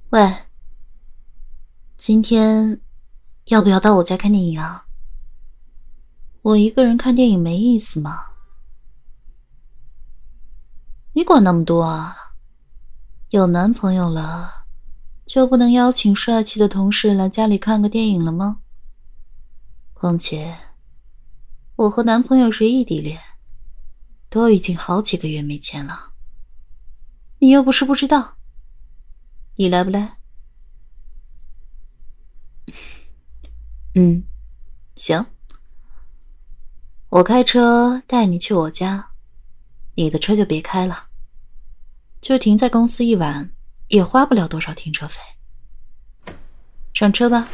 喂，今天要不要到我家看电影啊？我一个人看电影没意思嘛。你管那么多啊？有男朋友了，就不能邀请帅气的同事来家里看个电影了吗？况且，我和男朋友是异地恋，都已经好几个月没见了。你又不是不知道，你来不来？行，我开车带你去我家，你的车就别开了，就停在公司一晚，也花不了多少停车费。上车吧。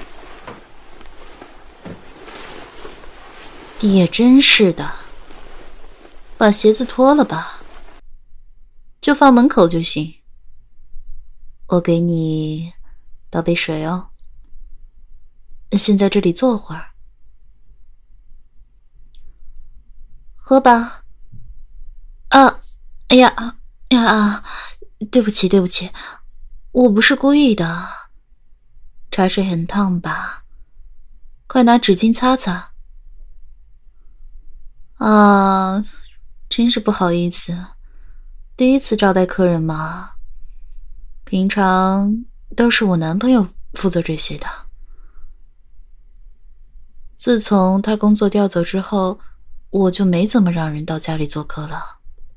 也真是的，把鞋子脱了吧，就放门口就行。我给你倒杯水哦。先在这里坐会儿，喝吧。啊，哎呀，呀，对不起，对不起，我不是故意的。茶水很烫吧？快拿纸巾擦擦。啊，真是不好意思，第一次招待客人嘛。平常都是我男朋友负责这些的。自从他工作调走之后，我就没怎么让人到家里做客了。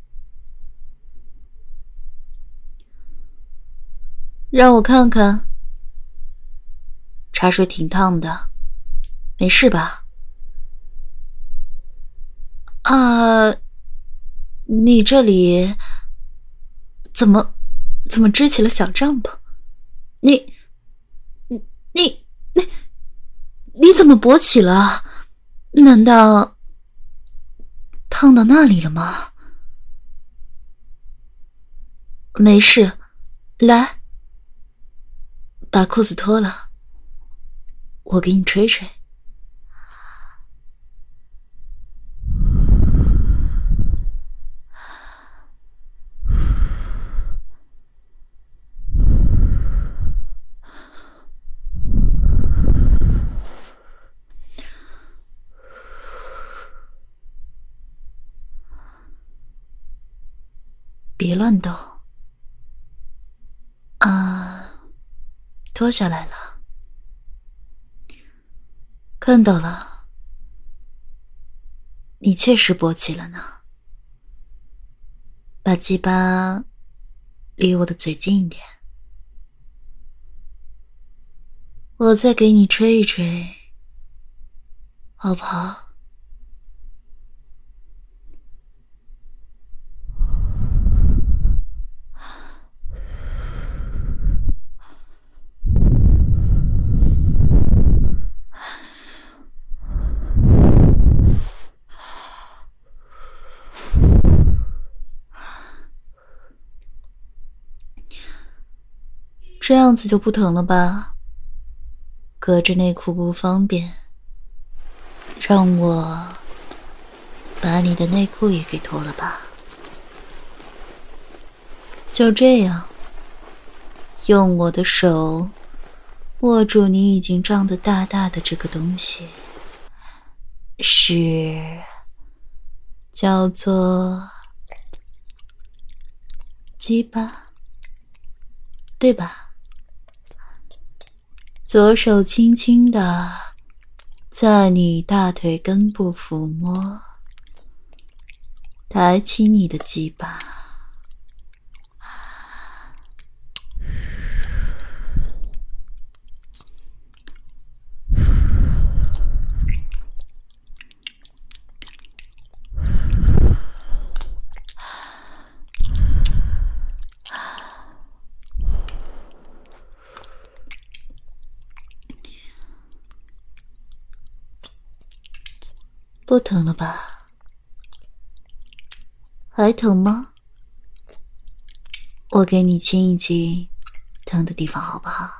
让我看看。茶水挺烫的，没事吧？啊，你这里怎么支起了小帐篷？你你你怎么勃起了？难道烫到那里了吗？没事，来，把裤子脱了，我给你吹吹。别乱动。啊，脱下来了。看到了，你确实勃起了呢。把鸡巴离我的嘴近一点，我再给你吹一吹，好不好？这样子就不疼了吧？隔着内裤不方便，让我把你的内裤也给脱了吧。就这样，用我的手握住你已经胀得大大的这个东西，是叫做鸡巴，对吧？左手轻轻地在你大腿根部抚摸，抬起你的鸡巴，不疼了吧？还疼吗？我给你亲一亲疼的地方好不好？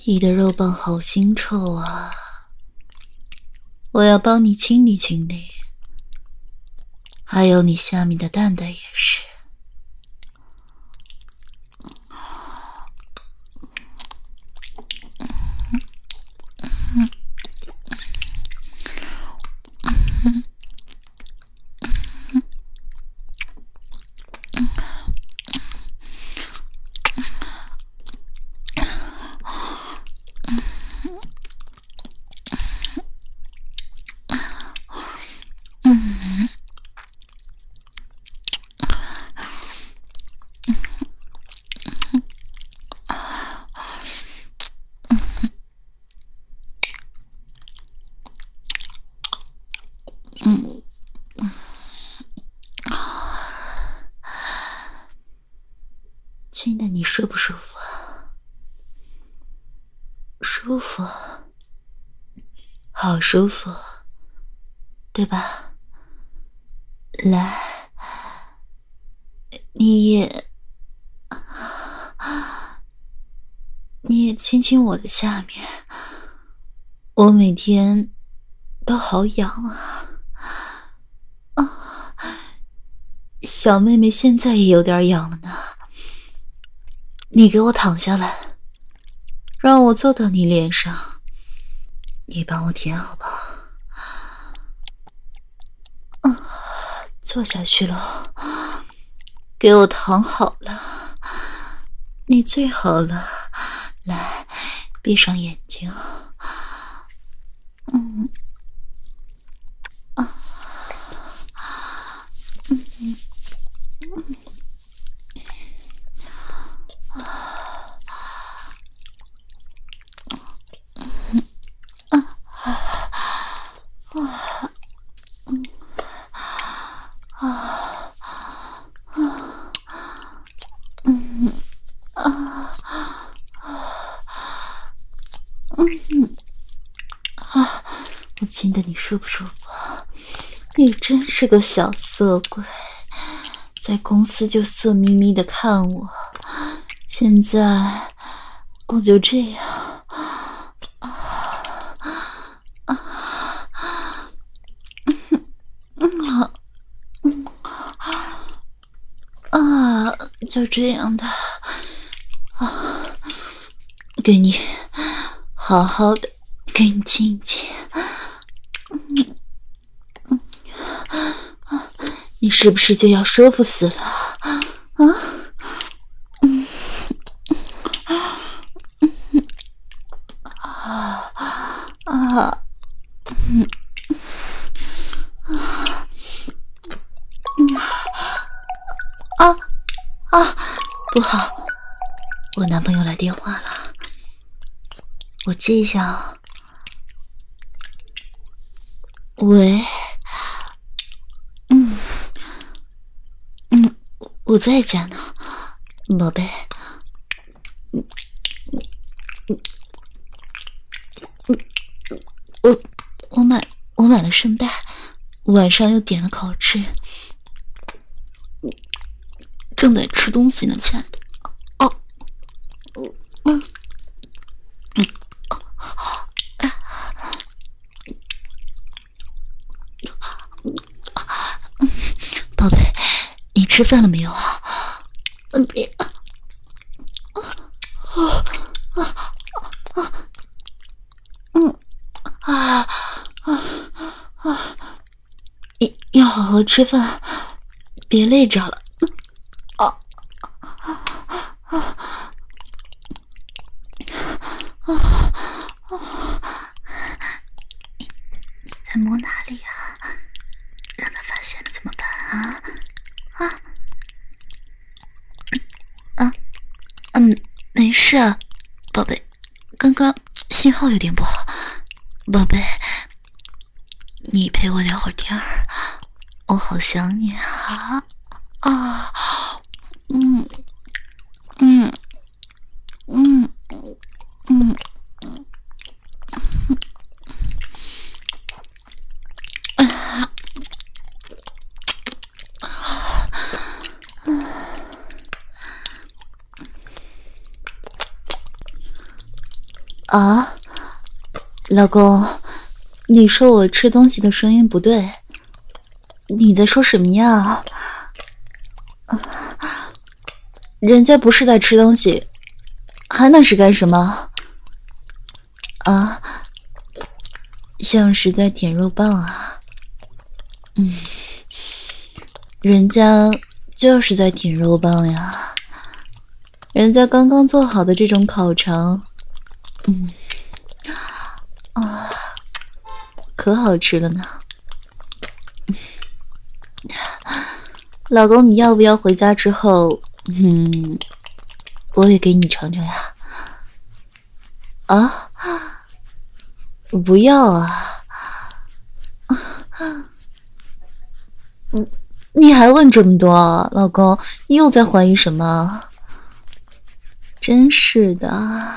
你的肉棒好腥臭啊，我要帮你清理清理。还有你下面的蛋蛋也是。亲的你舒不舒服啊？舒服，好舒服，对吧？来，你也亲亲我的下面，我每天都好痒啊！小妹妹现在也有点痒了呢。你给我躺下来，让我坐到你脸上，你帮我舔好不好？坐下去了，给我躺好了，你最好了。来，闭上眼睛。我亲的你舒不舒服？你真是个小色鬼，在公司就色眯眯的看我，现在我就这样就这样的给你好好的给你亲亲。你是不是就要舒服死了不好，我男朋友来电话了，我接一下啊。喂，我在家呢，宝贝。我买了圣代，晚上又点了烤翅，正在吃东西呢，亲爱的。宝贝，你吃饭了没有啊？别要好好吃饭，别累着了。你在摸哪里啊？让他发现了怎么办没事啊，宝贝，刚刚信号有点不好，宝贝，你陪我聊会儿天儿，我好想你啊！ 啊，老公，你说我吃东西的声音不对，你在说什么呀？人家不是在吃东西，还能是干什么？啊，像是在舔肉棒啊。人家就是在舔肉棒呀，人家刚刚做好的这种烤肠，可好吃了呢。老公，你要不要回家之后，我也给你尝尝呀？啊，不要啊！你还问这么多，老公，你又在怀疑什么？真是的，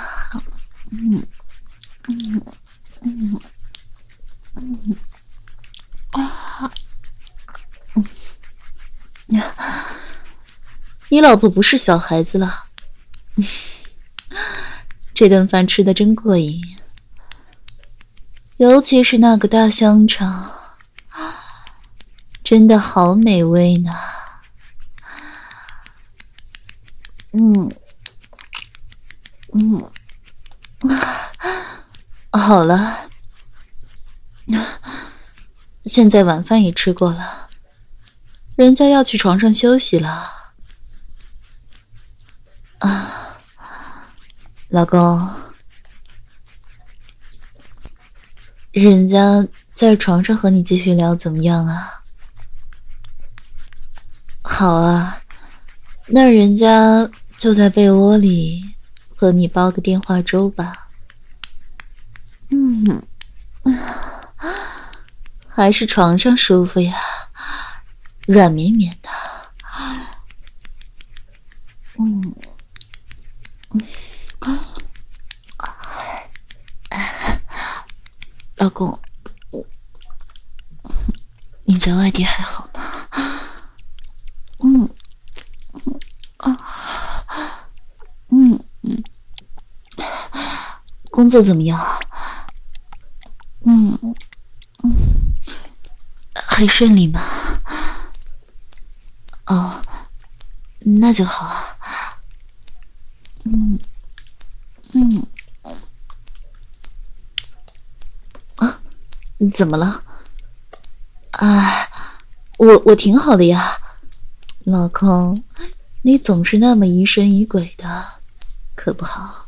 你老婆不是小孩子了，这顿饭吃得真过瘾，尤其是那个大香肠，真的好美味呢。好了，现在晚饭也吃过了，人家要去床上休息了。老公，人家在床上和你继续聊怎么样啊？好啊，那人家就在被窝里和你煲个电话粥吧。还是床上舒服呀，软绵绵的。老公，你在外地还好吗？工作怎么样？还顺利吗？哦，那就好啊。怎么了？我挺好的呀，老公，你总是那么疑神疑鬼的，可不好。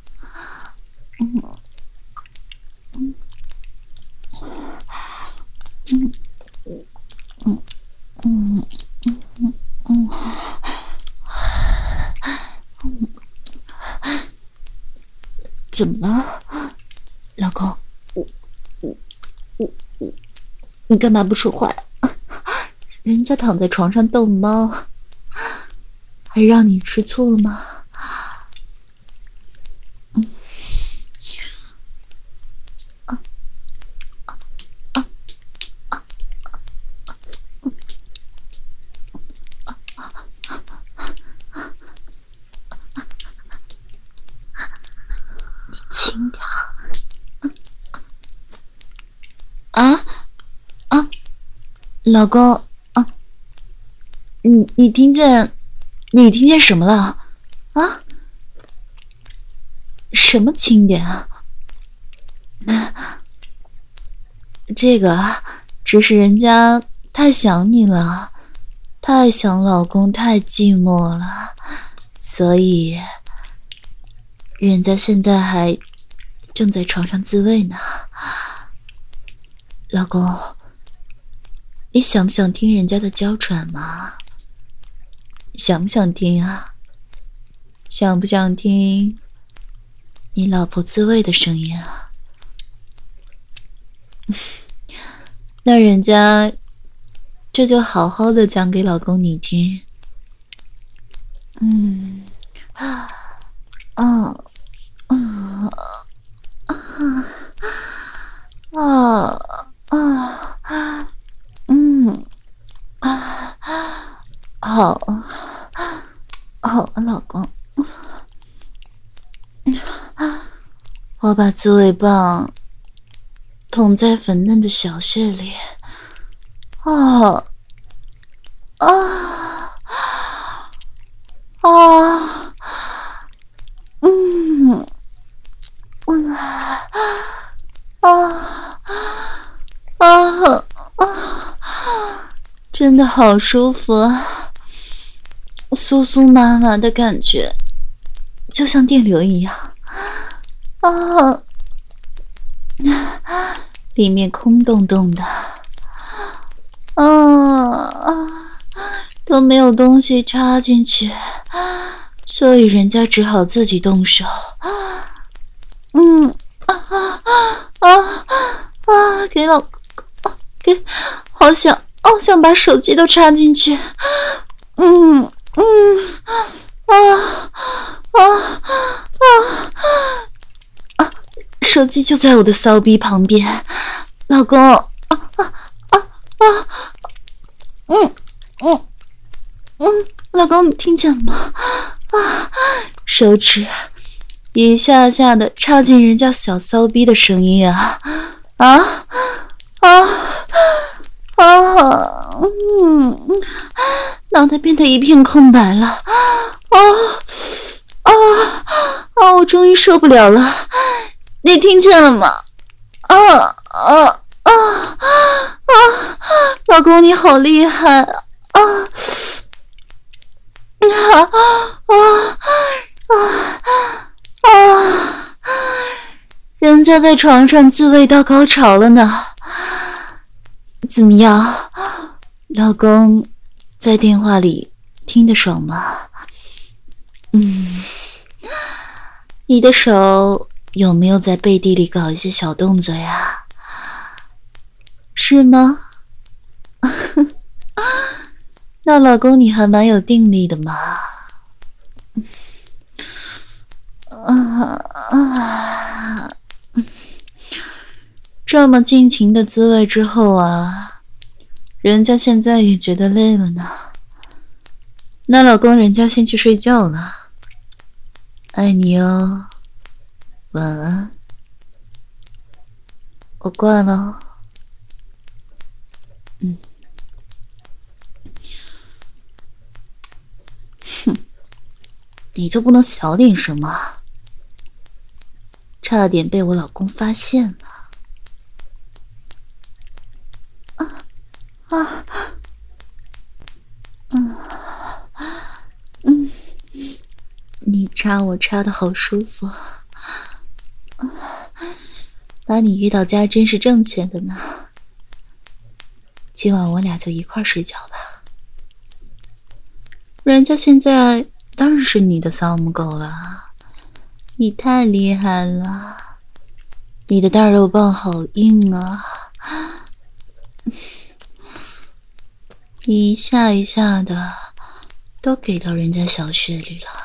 怎么了，老公？你干嘛不说话呀？人家躺在床上逗猫，还让你吃醋了吗？你轻点儿。老公啊，你听见什么了？啊？什么轻点啊？这个只是人家太想你了，太想老公，太寂寞了，所以人家现在还正在床上自慰呢。老公，你想不想听人家的娇喘吗？想不想听啊？想不想听你老婆自慰的声音啊？那人家这就好好的讲给老公你听。好，老公。 我把自慰棒捅在粉嫩的小穴里。啊啊啊！真的好舒服啊，酥酥麻麻的感觉，就像电流一样。里面空洞洞的，都没有东西插进去，所以人家只好自己动手。好想把手机都插进去。手机就在我的骚逼旁边，老公。老公，你听见了吗？手指一下下的插进人家小骚逼的声音啊！脑袋变得一片空白了。我终于受不了了，你听见了吗？老公你好厉害人家在床上自慰到高潮了呢。怎么样，老公在电话里听得爽吗？你的手有没有在背地里搞一些小动作呀？是吗？那老公你还蛮有定力的嘛。这么尽情的滋味之后啊，人家现在也觉得累了呢。那老公人家先去睡觉了，爱你哦，晚安，我挂了。你就不能小点声吗？差点被我老公发现了。你插我插的好舒服，把你约到家真是正确的呢。今晚我俩就一块睡觉吧。人家现在当然是你的骚母狗了，你太厉害了，你的大肉棒好硬啊，一下一下的都给到人家小穴里了。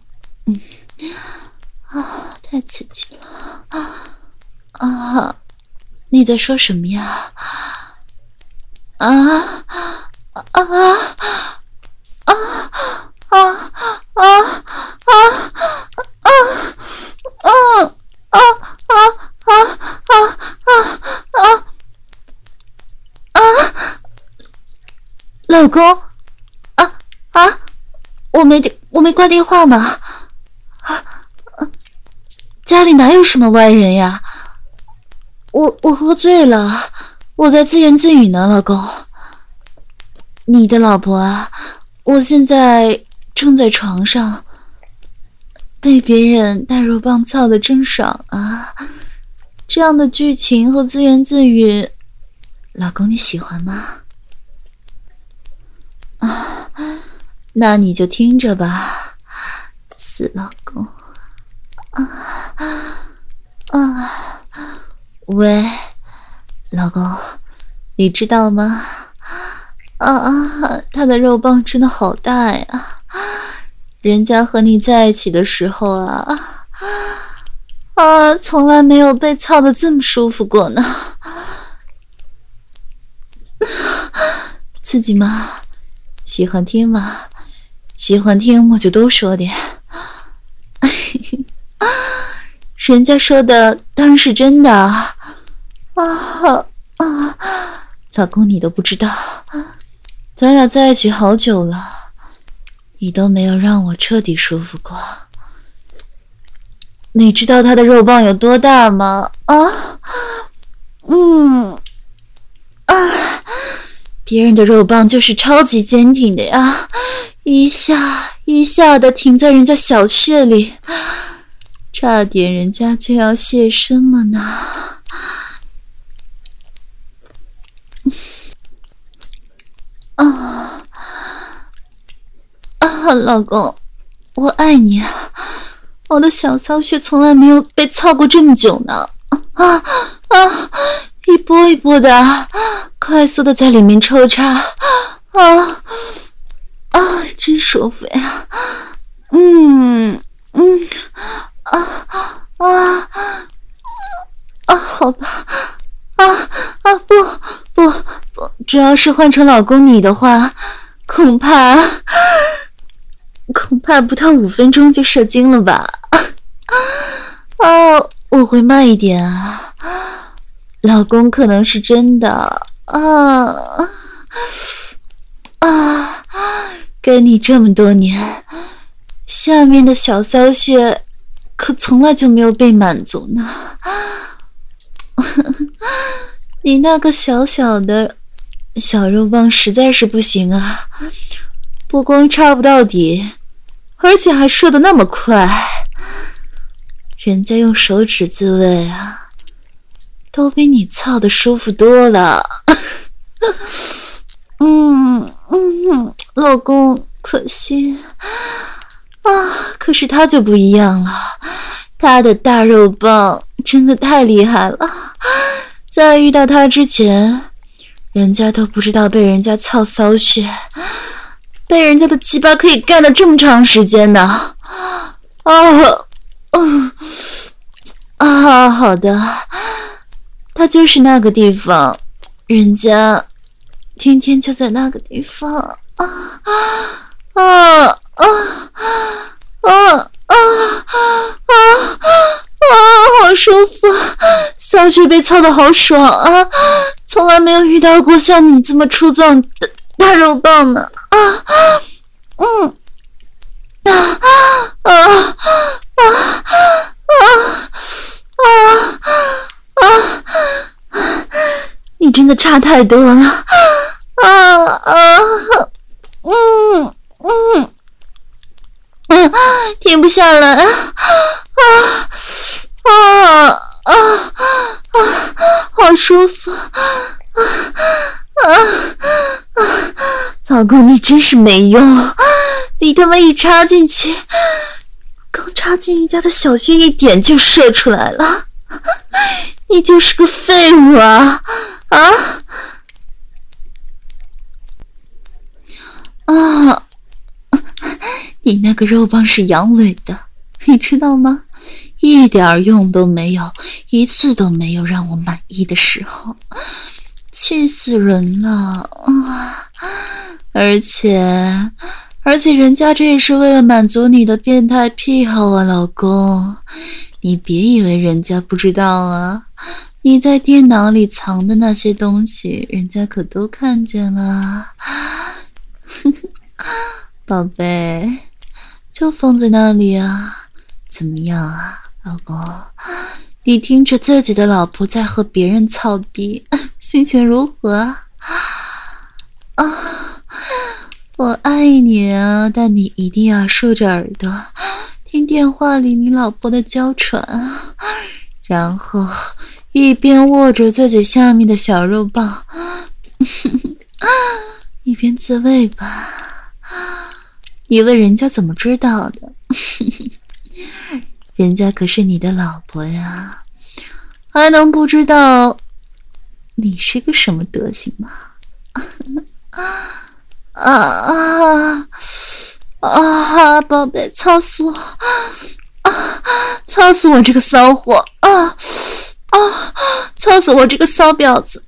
太刺激了。你在说什么呀？老公，我没挂电话吗？家里哪有什么外人呀？我喝醉了，我在自言自语呢，老公。你的老婆啊，我现在正在床上，被别人大肉棒操的真爽啊！这样的剧情和自言自语，老公你喜欢吗？那你就听着吧，死老公。喂，老公，你知道吗？他的肉棒真的好大呀！人家和你在一起的时候从来没有被操得这么舒服过呢。刺激吗？喜欢听吗？喜欢听我就多说点。 人家说的当然是真的老公你都不知道，咱俩在一起好久了，你都没有让我彻底舒服过。你知道他的肉棒有多大吗？别人的肉棒就是超级坚挺的呀，一下一下的停在人家小穴里，差点人家就要现身了呢。老公，我爱你，我的小骚穴从来没有被操过这么久呢。一波一波的快速的在里面抽插，真舒服呀。好吧，不，只要是换成老公你的话，恐怕不到5分钟就射精了吧。我会慢一点啊，老公可能是真的跟你这么多年，下面的小骚穴可从来就没有被满足呢。你那个小小的小肉棒实在是不行啊，不光插不到底，而且还射得那么快，人家用手指自慰啊，都比你操得舒服多了。老公，可惜可是他就不一样了，他的大肉棒真的太厉害了，在遇到他之前，人家都不知道被人家操骚穴，被人家的鸡巴可以干了这么长时间呢。好的，他就是那个地方，人家天天就在那个地方。好舒服，小穴被操得好爽啊！从来没有遇到过像你这么粗壮的大肉棒呢。你真的差太多了。停不下来。好舒服。老公你真是没用，你他妈一插进去，刚插进人家的小穴一点就射出来了，你就是个废物啊！你那个肉棒是阳痿的，你知道吗？一点用都没有，一次都没有让我满意的时候，气死人了。而且人家这也是为了满足你的变态癖好啊，老公，你别以为人家不知道啊，你在电脑里藏的那些东西人家可都看见了。宝贝，就放在那里啊，怎么样啊，老公？你听着自己的老婆在和别人操逼，心情如何我爱你啊，但你一定要竖着耳朵听电话里你老婆的娇喘，然后一边握着自己下面的小肉棒一边自慰吧。你问人家怎么知道的？人家可是你的老婆呀，还能不知道你是个什么德行吗？宝贝，操死我！操死我这个骚货！操死我这个骚婊子！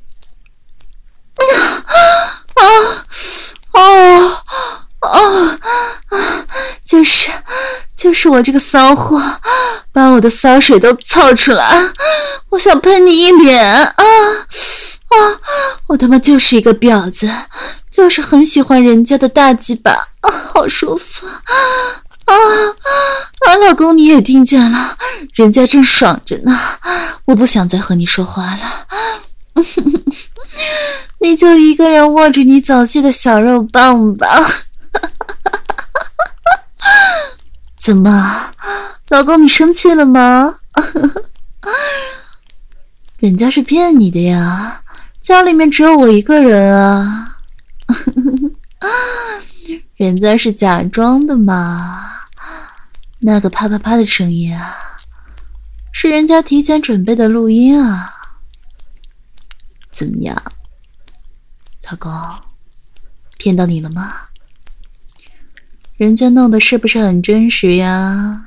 就是我这个骚货， 把我的骚水都凑出来，我想喷你一脸我他妈就是一个婊子，就是很喜欢人家的大鸡巴好舒服老公你也听见了，人家正爽着呢，我不想再和你说话了你就一个人握着你早泄的小肉棒吧怎么，老公你生气了吗人家是骗你的呀，家里面只有我一个人啊人家是假装的嘛，那个啪啪啪的声音啊，是人家提前准备的录音啊。怎么样，老公，骗到你了吗？人家弄的是不是很真实呀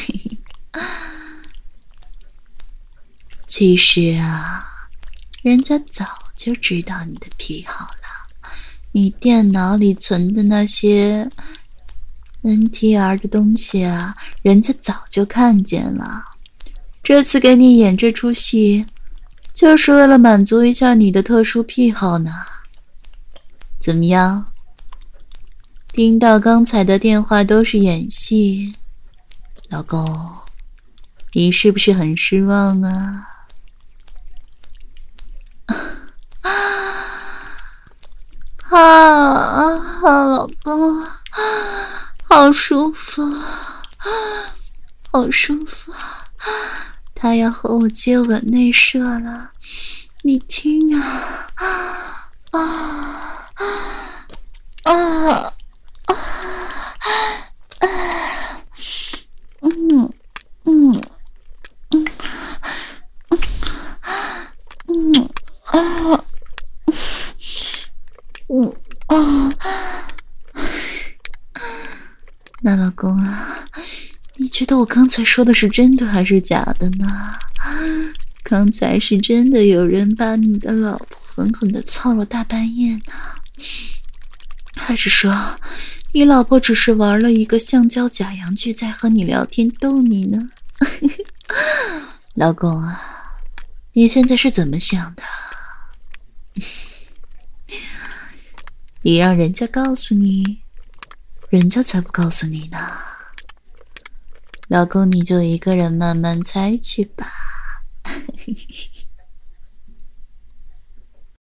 其实啊，人家早就知道你的癖好了，你电脑里存的那些 NTR 的东西啊，人家早就看见了。这次给你演这出戏，就是为了满足一下你的特殊癖好呢。怎么样？听到刚才的电话都是演戏，老公，你是不是很失望啊？老公，好舒服，好舒服，他要和我接吻内射了，你听那老公啊，你觉得我刚才说的是真的还是假的呢？刚才是真的有人把你的老婆狠狠地操了大半夜呢，还是说你老婆只是玩了一个橡胶假阳具在和你聊天逗你呢？老公啊，你现在是怎么想的？你让人家告诉你，人家才不告诉你呢。老公，你就一个人慢慢猜去吧。